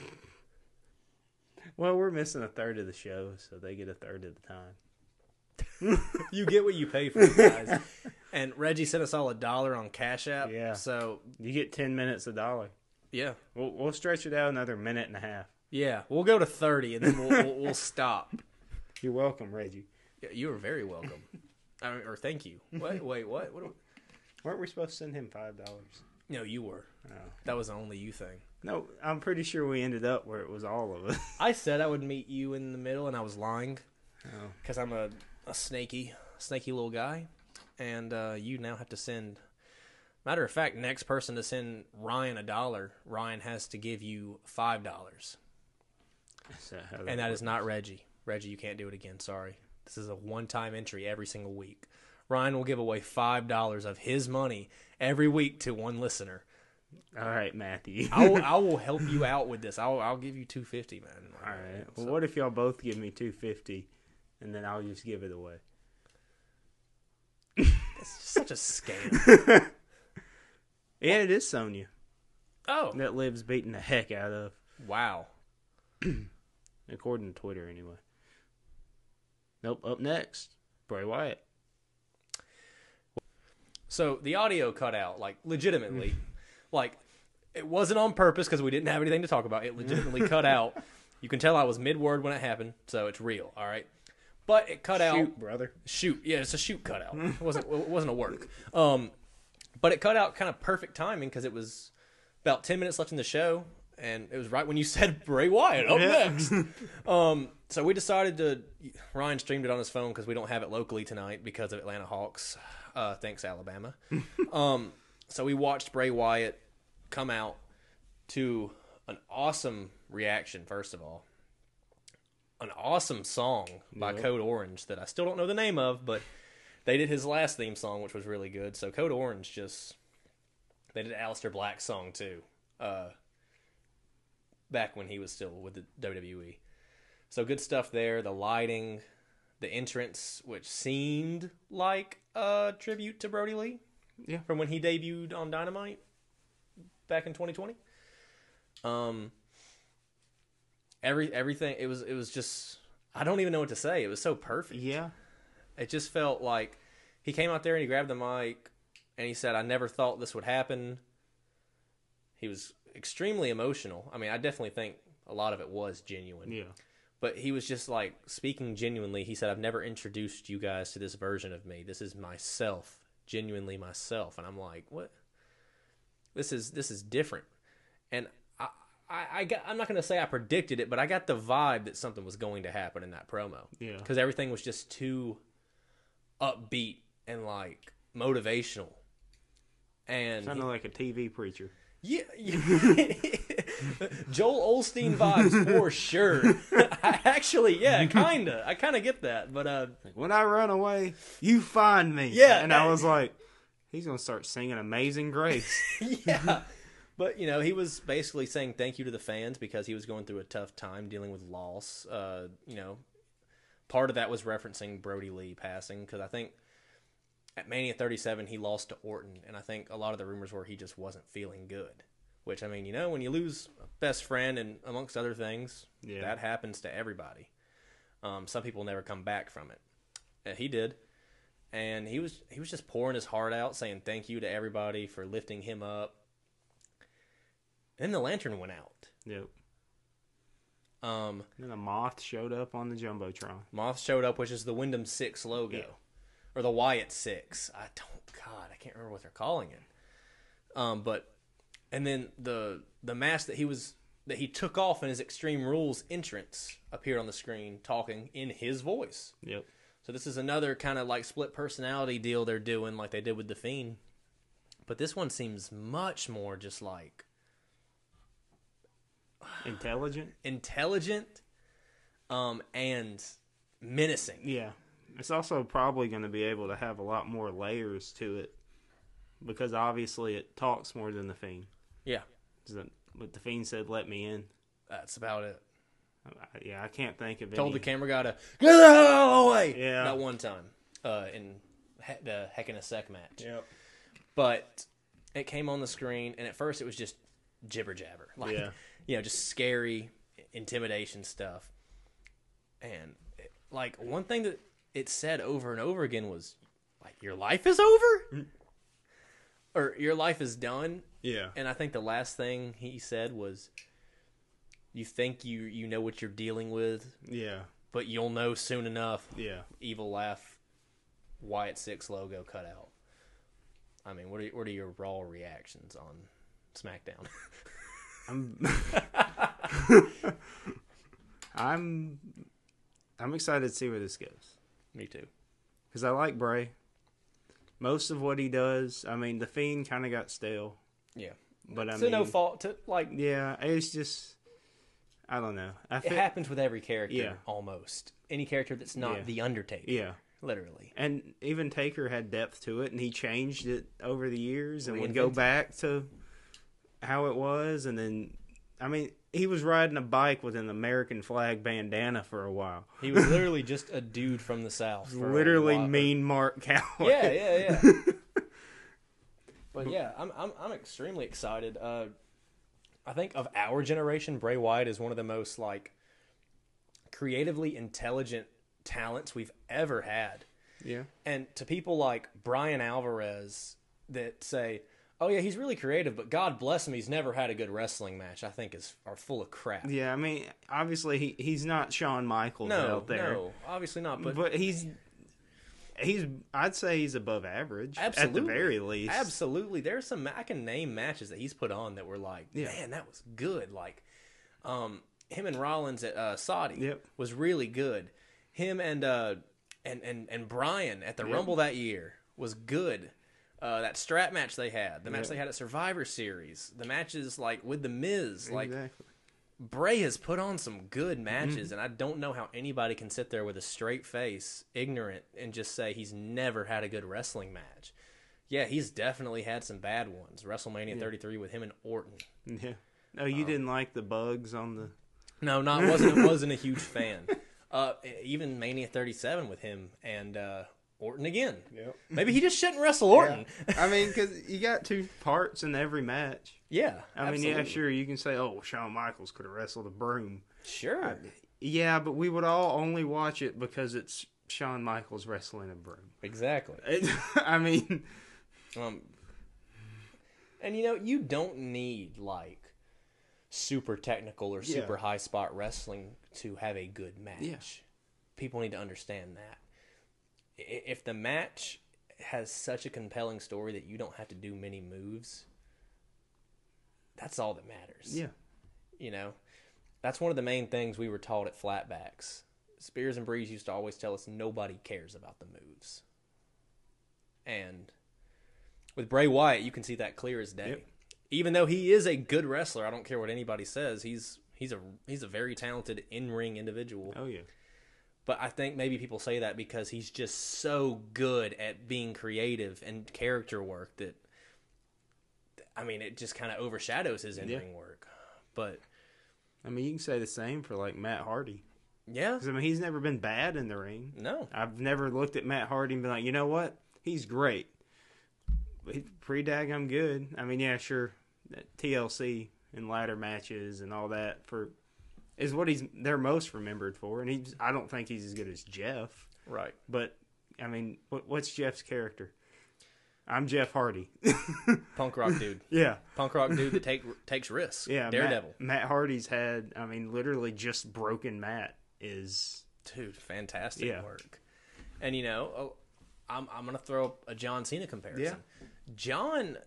Speaker 1: Well, we're missing a third of the show, so they get a third of the time.
Speaker 2: You get what you pay for, guys. And Reggie sent us all $1 on Cash App.
Speaker 1: Yeah.
Speaker 2: So
Speaker 1: you get 10 minutes $1.
Speaker 2: Yeah.
Speaker 1: We'll stretch it out another minute and a half.
Speaker 2: Yeah. We'll go to 30 and then we'll stop.
Speaker 1: You're welcome, Reggie.
Speaker 2: Yeah, you are very welcome. Or thank you. Wait, what?
Speaker 1: Weren't we supposed to send him $5?
Speaker 2: No, you were.
Speaker 1: Oh.
Speaker 2: That was an only you thing.
Speaker 1: No, I'm pretty sure we ended up where it was all of us.
Speaker 2: I said I would meet you in the middle, and I was lying.
Speaker 1: Oh.
Speaker 2: Because I'm a snaky little guy. And you now have to send... Matter of fact, next person to send Ryan $1, Ryan has to give you $5. And that is not Reggie. Reggie, you can't do it again. Sorry. This is a one-time entry every single week. Ryan will give away $5 of his money every week to one listener.
Speaker 1: All right, Matthew.
Speaker 2: I will help you out with this. I'll give you $250, man.
Speaker 1: All right. Well, what if y'all both give me $250, and then I'll just give it away?
Speaker 2: It's such a scam.
Speaker 1: Yeah, it is Sonya.
Speaker 2: Oh.
Speaker 1: That Liv's beating the heck out of.
Speaker 2: Wow.
Speaker 1: According to Twitter, anyway. Nope, up next, Bray Wyatt.
Speaker 2: So the audio cut out, like, legitimately. Like, it wasn't on purpose because we didn't have anything to talk about. It legitimately cut out. You can tell I was mid-word when it happened, so it's real, all right? But it cut out.
Speaker 1: Shoot, brother.
Speaker 2: Shoot. Yeah, it's a shoot cutout. It wasn't a work. But it cut out kind of perfect timing because it was about 10 minutes left in the show, and it was right when you said Bray Wyatt up next. So we decided to. Ryan streamed it on his phone because we don't have it locally tonight because of Atlanta Hawks. Thanks, Alabama. So we watched Bray Wyatt come out to an awesome reaction. First of all, an awesome song by Code Orange that I still don't know the name of, but they did his last theme song, which was really good. So Code Orange they did Aleister Black's song too, back when he was still with the WWE. So good stuff there. The lighting, the entrance, which seemed like a tribute to Brody Lee, from when he debuted on Dynamite back in 2020. Everything, it was just, I don't even know what to say. It was so perfect.
Speaker 1: Yeah.
Speaker 2: It just felt like he came out there and he grabbed the mic and he said, "I never thought this would happen." He was extremely emotional. I mean, I definitely think a lot of it was genuine.
Speaker 1: Yeah.
Speaker 2: But he was just like speaking genuinely. He said, "I've never introduced you guys to this version of me. This is myself, genuinely myself." And I'm like, "What? This is different." And I'm not going to say I predicted it, but I got the vibe that something was going to happen in that promo.
Speaker 1: Yeah.
Speaker 2: Because everything was just too upbeat and like motivational. And
Speaker 1: Sounded like a TV preacher.
Speaker 2: yeah. Joel Osteen vibes for sure. I kind of get that. But
Speaker 1: when I run away, you find me.
Speaker 2: Yeah.
Speaker 1: And I was like, he's going to start singing Amazing Grace.
Speaker 2: yeah. But, he was basically saying thank you to the fans because he was going through a tough time dealing with loss. Part of that was referencing Brody Lee passing because I think at Mania 37 he lost to Orton, and I think a lot of the rumors were he just wasn't feeling good. Which, I mean, when you lose a best friend and amongst other things, that happens to everybody. Some people never come back from it. He did. And he was just pouring his heart out, saying thank you to everybody for lifting him up. Then the lantern went out.
Speaker 1: Yep. Then a moth showed up on the Jumbotron.
Speaker 2: Moth showed up, which is the Wyndham 6 logo. Yeah. Or the Wyatt 6. I can't remember what they're calling it. And then the mask that he took off in his Extreme Rules entrance appeared on the screen talking in his voice.
Speaker 1: Yep.
Speaker 2: So this is another kind of like split personality deal they're doing like they did with The Fiend. But this one seems much more just like
Speaker 1: intelligent,
Speaker 2: and menacing.
Speaker 1: Yeah. It's also probably going to be able to have a lot more layers to it because obviously it talks more than The Fiend.
Speaker 2: Yeah.
Speaker 1: But The Fiend said, "Let me in."
Speaker 2: That's about it.
Speaker 1: I can't think of
Speaker 2: Told
Speaker 1: any.
Speaker 2: the camera guy to get out of the way.
Speaker 1: Yeah.
Speaker 2: That one time in the Heck in a Sec match.
Speaker 1: Yep.
Speaker 2: But it came on the screen, and at first it was just jibber jabber. Like, just scary intimidation stuff. And one thing that it said over and over again was like, "Your life is over?" Or "Your life is done."
Speaker 1: Yeah.
Speaker 2: And I think the last thing he said was, "You think you know what you're dealing with,
Speaker 1: Yeah.
Speaker 2: but you'll know soon enough."
Speaker 1: Yeah.
Speaker 2: Evil laugh, Wyatt 6 logo cut out. I mean, what are your raw reactions on SmackDown?
Speaker 1: I'm excited to see where this goes.
Speaker 2: Me too.
Speaker 1: Because I like Bray. Most of what he does, I mean, The Fiend kind of got stale.
Speaker 2: Yeah.
Speaker 1: But
Speaker 2: it's no fault to,
Speaker 1: Yeah, it's just, I don't know.
Speaker 2: It happens with every character, almost. Any character that's not The Undertaker.
Speaker 1: Yeah.
Speaker 2: Literally.
Speaker 1: And even Taker had depth to it, and he changed it over the years and would go back to how it was. And then, I mean, he was riding a bike with an American flag bandana for a while.
Speaker 2: He was literally just a dude from the South.
Speaker 1: Literally Mean Mark Calloway.
Speaker 2: Yeah. But yeah, I'm extremely excited. I think of our generation, Bray Wyatt is one of the most creatively intelligent talents we've ever had.
Speaker 1: Yeah.
Speaker 2: And to people like Brian Alvarez that say, "Oh yeah, he's really creative, but God bless him, he's never had a good wrestling match," I think are full of crap.
Speaker 1: Yeah, I mean, obviously he's not Shawn Michaels out there.
Speaker 2: No, obviously not.
Speaker 1: But he's I'd say he's above average.
Speaker 2: Absolutely.
Speaker 1: At the very least.
Speaker 2: Absolutely. There's some, I can name matches that he's put on that were like,
Speaker 1: Yeah.
Speaker 2: man, that was good. Like, him and Rollins at Saudi
Speaker 1: Yep.
Speaker 2: was really good. Him and Bryan at the Rumble that year was good. That strap match they had, the match they had at Survivor Series, the matches like with the Miz, like
Speaker 1: Exactly.
Speaker 2: Bray has put on some good matches, and I don't know how anybody can sit there with a straight face, ignorant, and just say he's never had a good wrestling match. Yeah, he's definitely had some bad ones. WrestleMania 33 with him and Orton.
Speaker 1: Yeah. Oh, you didn't like the bugs on the...
Speaker 2: No, wasn't a huge fan. Even Mania 37 with him and Orton again.
Speaker 1: Yep.
Speaker 2: Maybe he just shouldn't wrestle Orton.
Speaker 1: Yeah. I mean, because you got two parts in every match.
Speaker 2: Yeah,
Speaker 1: I mean, yeah, sure, you can say, oh, Shawn Michaels could have wrestled a broom.
Speaker 2: Sure.
Speaker 1: Yeah, but we would all only watch it because it's Shawn Michaels wrestling a broom.
Speaker 2: Exactly.
Speaker 1: I mean...
Speaker 2: And, you don't need, like, super technical or super high spot wrestling to have a good match.
Speaker 1: Yeah.
Speaker 2: People need to understand that. If the match has such a compelling story that you don't have to do many moves, that's all that matters.
Speaker 1: Yeah.
Speaker 2: That's one of the main things we were taught at Flatbacks. Spears and Breeze used to always tell us nobody cares about the moves. And with Bray Wyatt, you can see that clear as day. Yep. Even though he is a good wrestler, I don't care what anybody says. He's a very talented in-ring individual.
Speaker 1: Oh yeah.
Speaker 2: But I think maybe people say that because he's just so good at being creative and character work that, I mean, it just kind of overshadows his in-ring work. But
Speaker 1: I mean, you can say the same for like Matt Hardy.
Speaker 2: Yeah.
Speaker 1: Because I mean, he's never been bad in the ring.
Speaker 2: No.
Speaker 1: I've never looked at Matt Hardy and been like, you know what? He's great. He's pretty daggum good. I mean, yeah, sure. TLC and ladder matches and all that is what they're most remembered for. And I don't think he's as good as Jeff.
Speaker 2: Right.
Speaker 1: But I mean, what's Jeff's character? I'm Jeff Hardy.
Speaker 2: Punk rock dude.
Speaker 1: Yeah.
Speaker 2: Punk rock dude that takes risks.
Speaker 1: Yeah.
Speaker 2: Daredevil.
Speaker 1: Matt Hardy's had, I mean, literally just broken Matt is...
Speaker 2: Dude, fantastic work. And, I'm going to throw a John Cena comparison. Yeah. John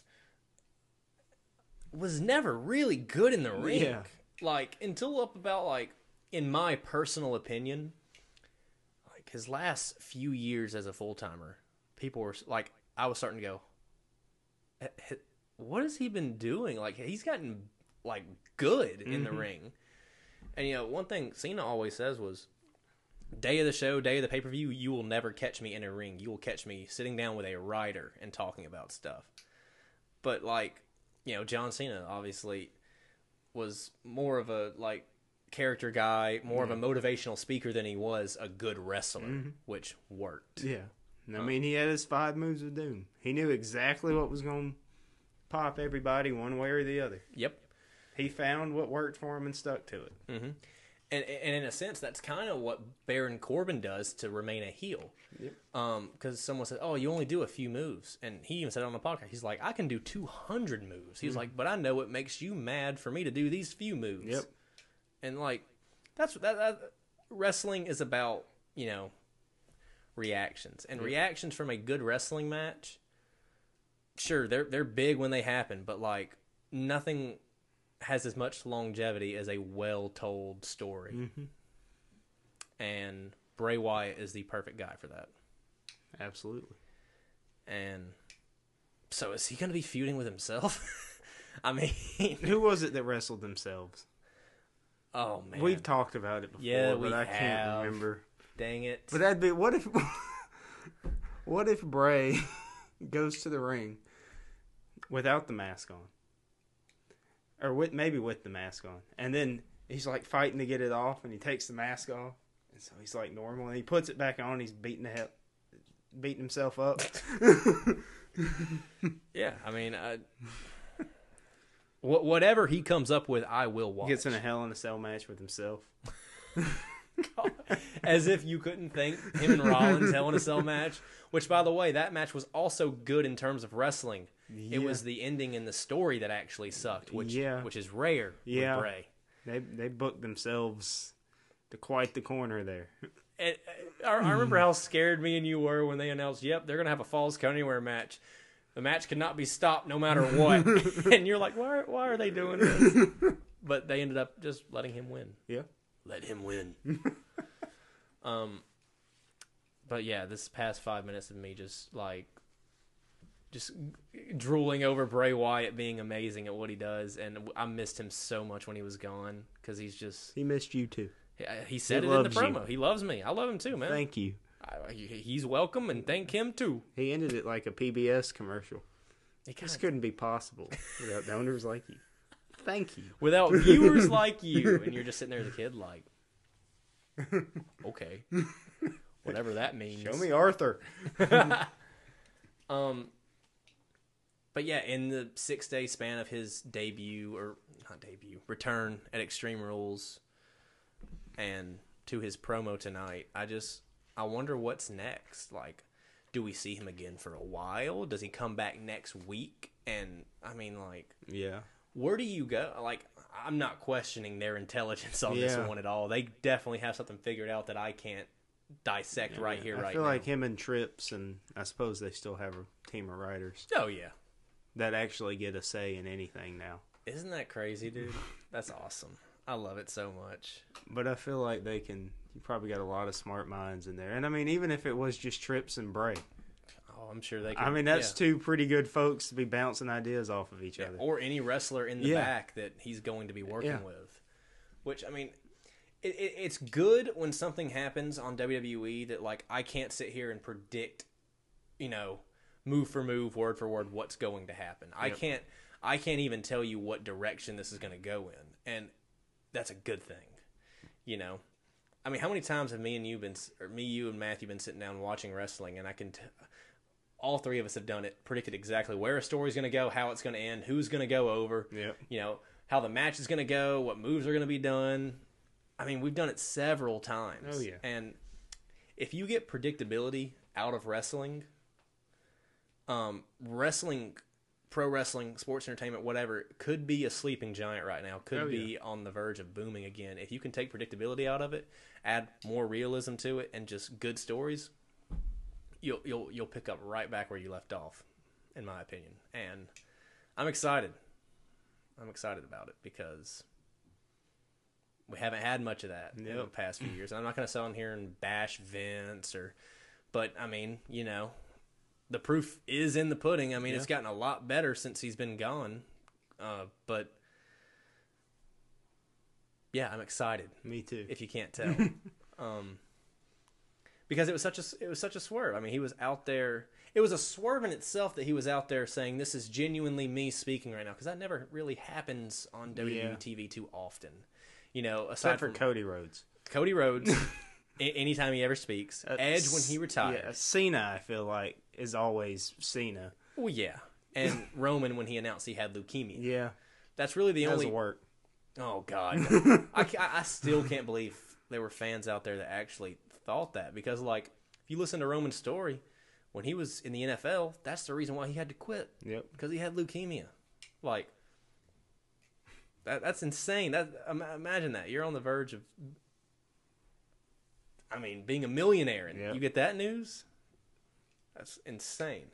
Speaker 2: was never really good in the ring.
Speaker 1: Yeah.
Speaker 2: Like, until up about, like, in my personal opinion, like, his last few years as a full-timer, people were, like, I was starting to go, what has he been doing? Like, he's gotten, like, good in the ring. And, one thing Cena always says was, day of the show, day of the pay-per-view, you will never catch me in a ring. You will catch me sitting down with a writer and talking about stuff. But, like, John Cena obviously was more of a, like, character guy, more of a motivational speaker than he was a good wrestler, which worked.
Speaker 1: Yeah. I mean, he had his 5 moves of doom. He knew exactly what was going to pop everybody one way or the other.
Speaker 2: Yep.
Speaker 1: He found what worked for him and stuck to it.
Speaker 2: Mm-hmm. And in a sense, that's kind of what Baron Corbin does to remain a heel.
Speaker 1: Yep.
Speaker 2: Because someone said, oh, you only do a few moves. And he even said it on the podcast. He's like, I can do 200 moves. He's like, but I know it makes you mad for me to do these few moves.
Speaker 1: Yep.
Speaker 2: And, like, that wrestling is about, reactions. And reactions from a good wrestling match, sure, they're big when they happen. But, like, nothing has as much longevity as a well-told story.
Speaker 1: Mm-hmm.
Speaker 2: And Bray Wyatt is the perfect guy for that.
Speaker 1: Absolutely.
Speaker 2: And so is he going to be feuding with himself? I mean...
Speaker 1: Who was it that wrestled themselves?
Speaker 2: Oh, man.
Speaker 1: We've talked about it before, but I can't remember.
Speaker 2: Dang it.
Speaker 1: But that'd be... What if Bray goes to the ring without the mask on? Or maybe with the mask on. And then he's like fighting to get it off, and he takes the mask off. And so he's like normal, and he puts it back on. He's beating himself up.
Speaker 2: Yeah, I mean, whatever he comes up with, I will watch.
Speaker 1: Gets in a Hell in a Cell match with himself.
Speaker 2: God. As if you couldn't think him and Rollins Hell in a Cell match. Which, by the way, that match was also good in terms of wrestling. Yeah. It was the ending in the story that actually sucked, which is rare with Bray.
Speaker 1: They booked themselves to quite the corner there.
Speaker 2: I remember how scared me and you were when they announced, yep, they're going to have a Falls Count Anywhere match. The match could not be stopped no matter what. And you're like, why are they doing this? But they ended up just letting him win.
Speaker 1: Yeah.
Speaker 2: Let him win. But yeah, this past 5 minutes of me just drooling over Bray Wyatt being amazing at what he does, and I missed him so much when he was gone because
Speaker 1: he missed you too.
Speaker 2: He said it in the promo. You. He loves me. I love him too, man.
Speaker 1: Thank you.
Speaker 2: He's welcome, and thank him too.
Speaker 1: He ended it like a PBS commercial. This couldn't be possible without donors like you. Thank you.
Speaker 2: Without viewers like you, and you're just sitting there as a kid, like, okay, whatever that means.
Speaker 1: Show me Arthur.
Speaker 2: But yeah, in the 6-day span of his return at Extreme Rules, and to his promo tonight, I wonder what's next. Like, do we see him again for a while? Does he come back next week? And I mean, like,
Speaker 1: yeah,
Speaker 2: where do you go? Like, I'm not questioning their intelligence on this one at all. They definitely have something figured out that I can't dissect right here, right now.
Speaker 1: I feel like him and Trips, and I suppose they still have a team of writers.
Speaker 2: Oh yeah,
Speaker 1: that actually get a say in anything now.
Speaker 2: Isn't that crazy, dude? That's awesome. I love it so much.
Speaker 1: But I feel like you probably got a lot of smart minds in there. And I mean, even if it was just Trips and Bray.
Speaker 2: Oh, I'm sure they can.
Speaker 1: I mean, that's two pretty good folks to be bouncing ideas off of each other.
Speaker 2: Or any wrestler in the back that he's going to be working with. Which, I mean, it's good when something happens on WWE that, like, I can't sit here and predict, move for move, word for word, what's going to happen. Yep. I can't even tell you what direction this is going to go in. And that's a good thing, I mean, how many times have you and Matthew been sitting down watching wrestling, and all three of us have done it, predicted exactly where a story's going to go, how it's going to end, who's going to go over, how the match is going to go, what moves are going to be done. I mean, we've done it several times.
Speaker 1: Oh, yeah.
Speaker 2: And if you get predictability out of wrestling, pro wrestling, sports entertainment, whatever, could be a sleeping giant right now. Could be on the verge of booming again. If you can take predictability out of it, add more realism to it, and just good stories, you'll pick up right back where you left off, in my opinion. And I'm excited. I'm excited about it because we haven't had much of that in the past few years. I'm not going to sit on here and bash Vince but I mean, the proof is in the pudding. I mean, it's gotten a lot better since he's been gone. But yeah, I'm excited.
Speaker 1: Me too.
Speaker 2: If you can't tell, because it was such a swerve. I mean, he was out there. It was a swerve in itself that he was out there saying, "This is genuinely me speaking right now," because that never really happens on WWE TV too often. Aside
Speaker 1: from Cody Rhodes.
Speaker 2: Cody Rhodes. Anytime he ever speaks. Edge when he retires.
Speaker 1: Yeah, Cena, I feel like, is always Cena.
Speaker 2: Well, yeah. And Roman when he announced he had leukemia.
Speaker 1: Yeah.
Speaker 2: That's really the only...
Speaker 1: Doesn't work.
Speaker 2: Oh, God. I still can't believe there were fans out there that actually thought that. Because, like, if you listen to Roman's story, when he was in the NFL, that's the reason why he had to quit.
Speaker 1: Yep.
Speaker 2: Because he had leukemia. Like, that's insane. Imagine that. You're on the verge of... I mean, being a millionaire, and you get that news? That's insane.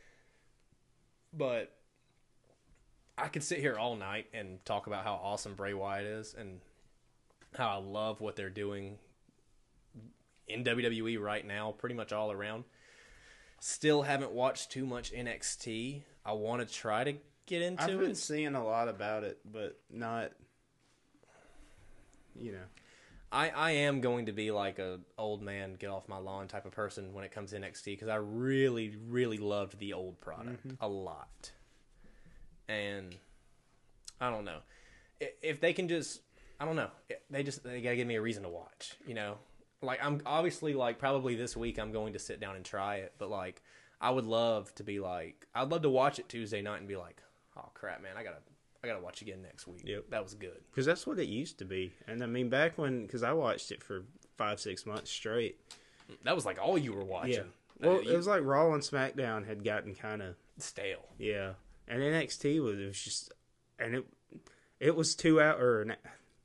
Speaker 2: But I could sit here all night and talk about how awesome Bray Wyatt is and how I love what they're doing in WWE right now, pretty much all around. Still haven't watched too much NXT. I want to try to get into it.
Speaker 1: I've been seeing a lot about it, but not,
Speaker 2: I am going to be like a old man, get off my lawn type of person when it comes to NXT because I really, really loved the old product a lot. And I don't know. If they can just, I don't know. They got to give me a reason to watch, Like, I'm obviously, like, probably this week I'm going to sit down and try it. But, like, I would love to be like, I'd love to watch it Tuesday night and be like, oh, crap, man, I gotta watch again next week.
Speaker 1: Yep.
Speaker 2: That was good.
Speaker 1: Because that's what it used to be. And I mean, back when, because I watched it for 5-6 months straight.
Speaker 2: That was like all you were watching.
Speaker 1: Yeah. Well, it was like Raw and SmackDown had gotten kind of
Speaker 2: stale.
Speaker 1: Yeah. And NXT was just, and it was 2 hours.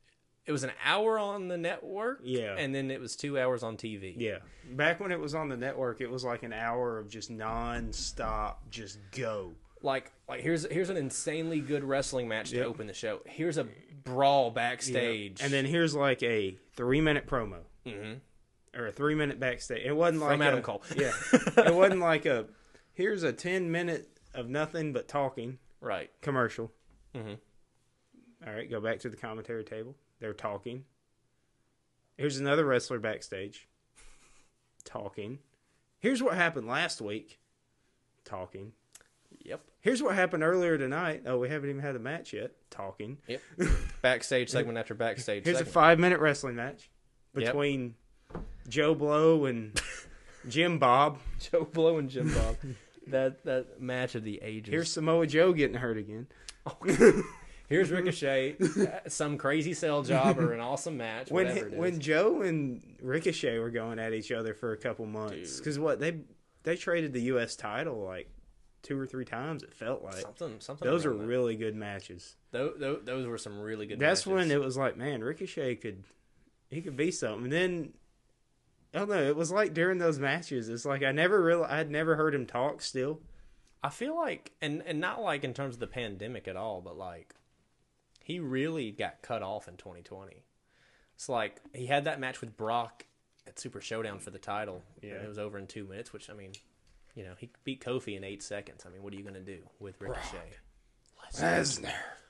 Speaker 2: it was an hour on the network,
Speaker 1: Yeah.
Speaker 2: and then it was 2 hours on TV.
Speaker 1: Yeah. Back when it was on the network, it was like an hour of just non-stop, just go.
Speaker 2: Like here's an insanely good wrestling match to
Speaker 1: Yep.
Speaker 2: open the show. Here's a brawl backstage,
Speaker 1: And then here's like a 3-minute promo. Or a 3-minute backstage. It wasn't like
Speaker 2: from Adam Cole.
Speaker 1: Yeah. It wasn't like here's a 10-minute of nothing but talking
Speaker 2: Right.
Speaker 1: commercial. All right, go back to the commentary table. They're talking. Here's another wrestler backstage. Talking. Here's what happened last week. Talking.
Speaker 2: Yep.
Speaker 1: Here's what happened earlier tonight. Oh, we haven't even had a match yet. Talking.
Speaker 2: Yep. Backstage segment after backstage
Speaker 1: Here's
Speaker 2: segment.
Speaker 1: a 5-minute wrestling match between Joe Blow and Jim Bob.
Speaker 2: Joe Blow and Jim Bob. that match of the ages.
Speaker 1: Here's Samoa Joe getting hurt again.
Speaker 2: Here's Ricochet, some crazy sell job or an awesome match, whatever it is.
Speaker 1: When Joe and Ricochet were going at each other for a couple months, because they traded the U.S. title like 2 or 3 times. It felt like
Speaker 2: something.
Speaker 1: Those are
Speaker 2: around that.
Speaker 1: really good matches.
Speaker 2: Those were some really good.
Speaker 1: That's
Speaker 2: matches.
Speaker 1: when it was like, man, Ricochet could be something. And then I don't know. It was like during those matches, it's like I'd never heard him talk. Still,
Speaker 2: I feel like, and not like in terms of the pandemic at all, but like he really got cut off in 2020. It's like he had that match with Brock at Super Showdown for the title.
Speaker 1: Yeah.
Speaker 2: And it was over in 2 minutes, which I mean, you know, he beat Kofi in 8 seconds. I mean, what are you going to do with Ricochet?
Speaker 1: Lesnar.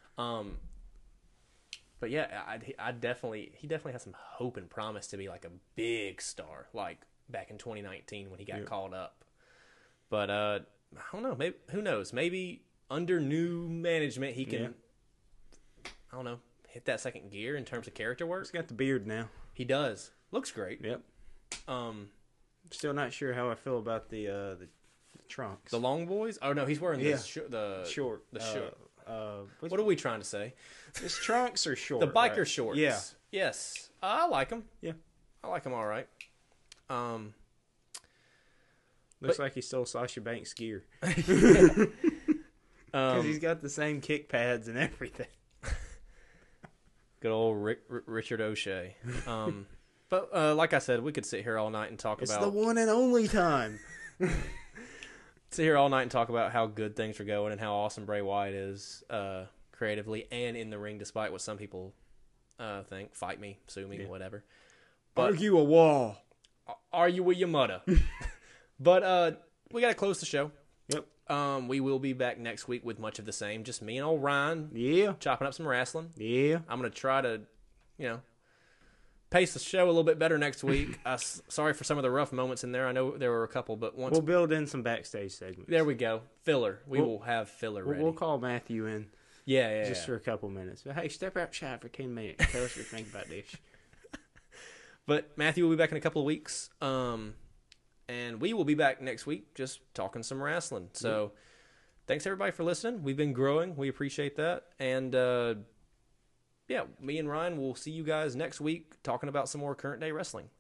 Speaker 2: But yeah, he definitely has some hope and promise to be like a big star, like back in 2019 when he got called up. But I don't know. Maybe, who knows? Maybe under new management he can. I don't know. Hit that second gear in terms of character work.
Speaker 1: He's got the beard now.
Speaker 2: He does. Looks great.
Speaker 1: Yep. Still not sure how I feel about the trunks.
Speaker 2: The long boys. Oh no, he's wearing the
Speaker 1: short.
Speaker 2: The short.
Speaker 1: What
Speaker 2: are we trying to say?
Speaker 1: His trunks are short.
Speaker 2: The biker
Speaker 1: right?
Speaker 2: shorts.
Speaker 1: Yeah.
Speaker 2: Yes. I like them.
Speaker 1: Yeah.
Speaker 2: I like them all right.
Speaker 1: Looks like he stole Sasha Banks' gear. Because he's got the same kick pads and everything.
Speaker 2: Good old Richard O'Shea. But like I said, we could sit here all night and talk about...
Speaker 1: It's the one and only time.
Speaker 2: Sit here all night and talk about how good things are going and how awesome Bray Wyatt is creatively and in the ring, despite what some people think. Fight me, sue me, whatever. But
Speaker 1: argue a wall.
Speaker 2: Argue with your mother. But we got to close the show.
Speaker 1: Yep.
Speaker 2: We will be back next week with much of the same. Just me and old Ryan.
Speaker 1: Yeah.
Speaker 2: Chopping up some wrestling.
Speaker 1: Yeah.
Speaker 2: I'm going to try to, pace the show a little bit better next week. Sorry for some of the rough moments in there. I know there were a couple, but once...
Speaker 1: We'll build in some backstage segments.
Speaker 2: There we go. Filler. We will have filler ready.
Speaker 1: We'll call Matthew in.
Speaker 2: Yeah.
Speaker 1: Just for a couple minutes. But, hey, step outside for 10 minutes. Tell us what you think about this.
Speaker 2: But Matthew will be back in a couple of weeks. And we will be back next week just talking some wrestling. So thanks, everybody, for listening. We've been growing. We appreciate that. And, me and Ryan will see you guys next week talking about some more current day wrestling.